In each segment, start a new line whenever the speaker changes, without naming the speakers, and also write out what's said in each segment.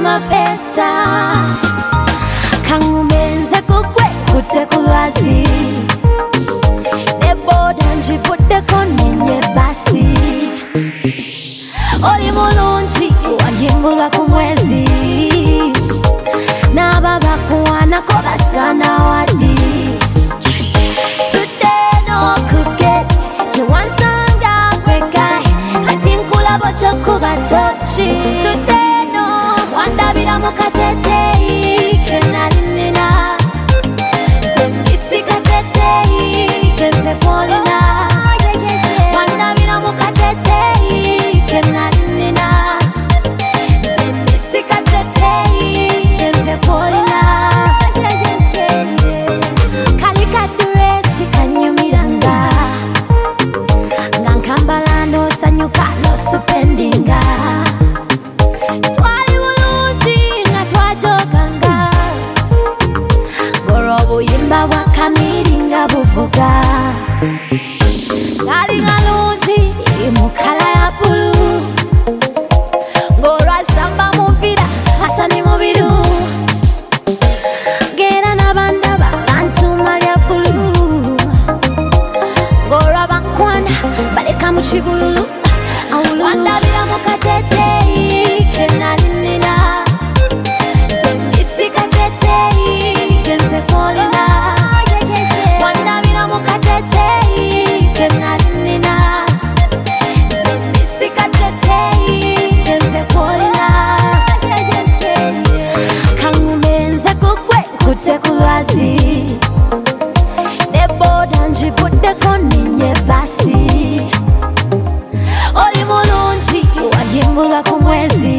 mapesa kangumenze kukwe kutse kulwazi neboda njivuddeko nenye basi oli mulungi wayimbulwa ku mwezi n'ababa kuwanako basana wadi Today no kuget chiwansanga kwekai ati nkulabo chokuba tochi Today no wandabira mukatetei kenalinina zembisi katetei kenze kwolina wandabira mukatetei kenalinina zembisi katetei kenze kwolina kalikaduresi kanyumiranga ngankambalano sanyuka no supendinga twali bulungi nga twajoganga ngolwo obuyimba bwa kamiri nga buvuga ngali ngalungi mu kala ya bulu ngolwo asamba muvira asani mubiru ngera nabandaba bantuma lya bulu ngolwo abakwana baleka mu kibululu wandabira mukatetei kenalinina zembisi katetei kenze kwolina wandabira mukatetei kenalinina zembisi katetei kenze kwolina kangumenze kukwe nkutse kulwazi neboda njivuddeko nenye basi oli mulungi wayimbulwa ku mwezi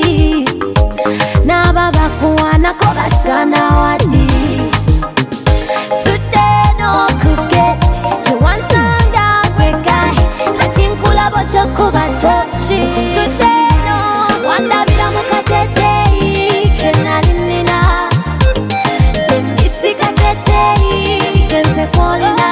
n'ababa kuwanako basana wadi Today no kuget chiwansanga kwekai ati nkulabo chokuba tochi Today no wandabira mukatetei kenalinina zembisi katetei kenze kwolina